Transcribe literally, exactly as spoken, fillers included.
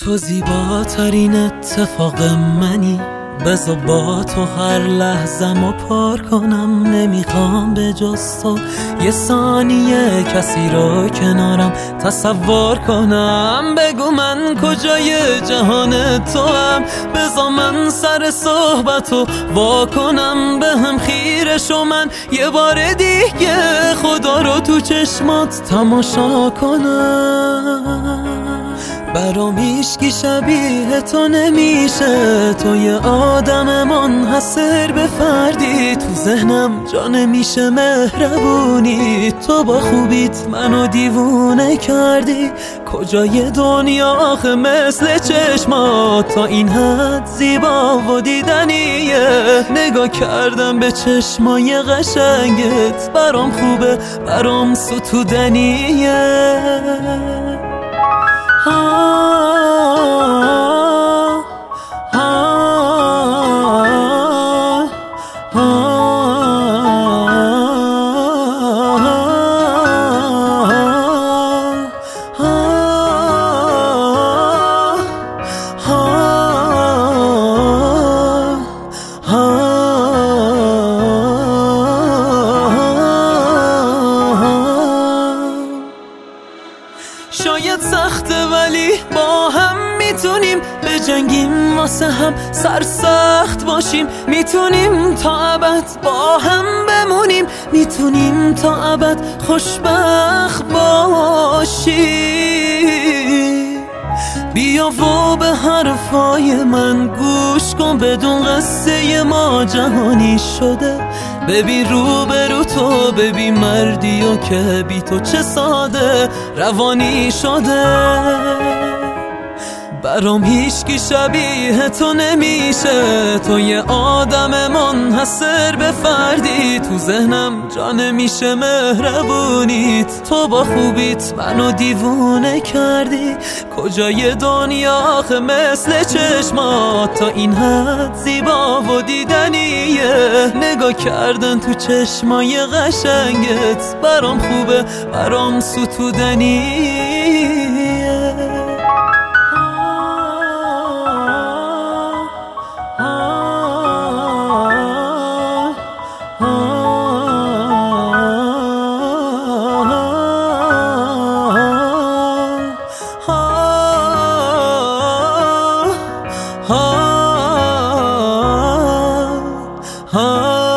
تو زیباترین اتفاق منی، بذار با تو هر لحظه‌مو پر کنم. نمیخوام به جز تو یه ثانیه کسی رو کنارم تصور کنم. بگو من کجای جهان تو هم، بذار من سر صحبتو وا کنم. به هم خیره شو من یه بار دیگه خدا رو تو چشمات تماشا کنم. برام هیچکی شبیه تو نمیشه، تو یه آدم منحصر به فردی. تو ذهنم جا نمیشه مهربونی، تو با خوبیت منو دیوونه کردی. کجای دنیا آخه مثل چشمات تا این حد زیبا و دیدنیه. نگاه کردم به چشمای قشنگت، برام خوبه برام ستودنیه. آه آه آه شاید سخته ولی با هم میتونیم بجنگیم، واسه هم سرسخت باشیم. میتونیم تا ابد با هم بمونیم، میتونیم تا ابد خوشبخت باشیم. بیا و به حرفای من گوش کن، بدون قصه ما جهانی شده. ببین رو به رو تو، ببین مردی و که بی تو چه ساده روانی شده. برام هیچکی شبیه تو نمیشه، تو یه آدم منحصر به فردی. تو ذهنم جا نمیشه مهربونیت، تو با خوبیت منو دیوونه کردی. کجای دنیا آخه مثل چشمات تا این حد زیبا و دیدنیه. نگاه کردن تو چشمای قشنگت، برام خوبه برام ستودنیه. Ah